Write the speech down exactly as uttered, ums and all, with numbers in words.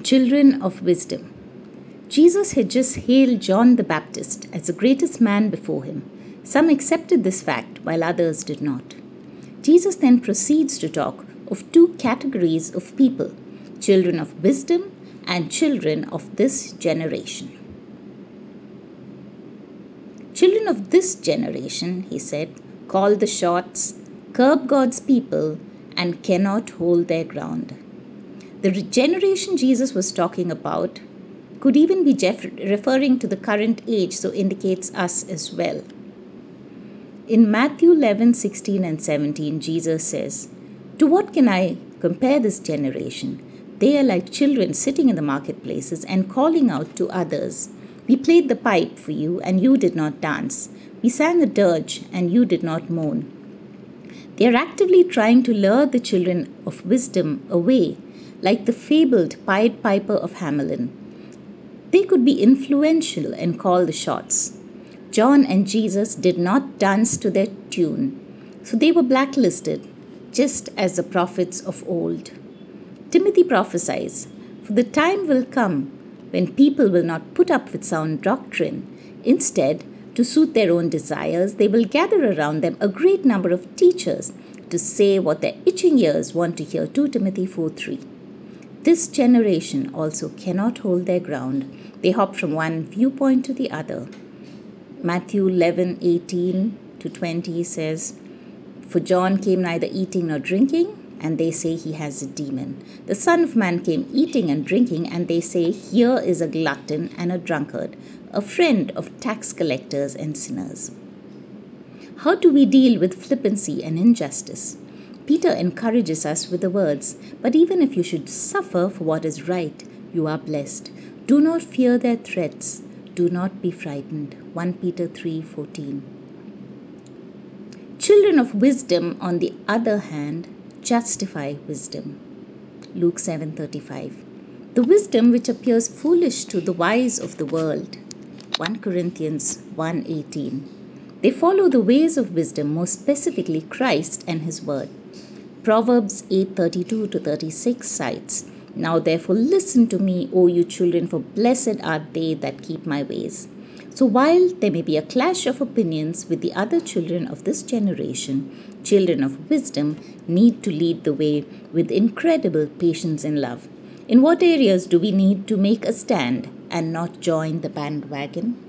Children of wisdom. Jesus had just hailed John the Baptist as the greatest man before him. Some accepted this fact while others did not. Jesus then proceeds to talk of two categories of people: children of wisdom and children of this generation. Children of this generation, he said, call the shots, curb God's people, and cannot hold their ground. The generation Jesus was talking about could even be Jeff- referring to the current age, so indicates us as well. In Matthew eleven, sixteen and seventeen, Jesus says, "To what can I compare this generation? They are like children sitting in the marketplaces and calling out to others. We played the pipe for you, and you did not dance. We sang a dirge, and you did not mourn." They are actively trying to lure the children of wisdom away, like the fabled Pied Piper of Hamelin. They could be influential and call the shots. John and Jesus did not dance to their tune, so they were blacklisted, just as the prophets of old. Timothy prophesies, "For the time will come when people will not put up with sound doctrine. Instead, to suit their own desires, they will gather around them a great number of teachers to say what their itching ears want to hear." Second Timothy four three. This generation also cannot hold their ground. They hop from one viewpoint to the other. Matthew eleven, eighteen to twenty says, "For John came neither eating nor drinking, and they say he has a demon. The Son of Man came eating and drinking, and they say, here is a glutton and a drunkard, a friend of tax collectors and sinners." How do we deal with flippancy and injustice? Peter encourages us with the words, "But even if you should suffer for what is right, you are blessed. Do not fear their threats. Do not be frightened." First Peter three fourteen. Children of wisdom, on the other hand, justify wisdom. Luke seven thirty-five. The wisdom which appears foolish to the wise of the world. First Corinthians one eighteen. They follow the ways of wisdom, more specifically Christ and his word. Proverbs eight thirty-two to thirty-six cites, "Now therefore listen to me, O you children, for blessed are they that keep my ways." So while there may be a clash of opinions with the other children of this generation, children of wisdom need to lead the way with incredible patience and love. In what areas do we need to make a stand and not join the bandwagon?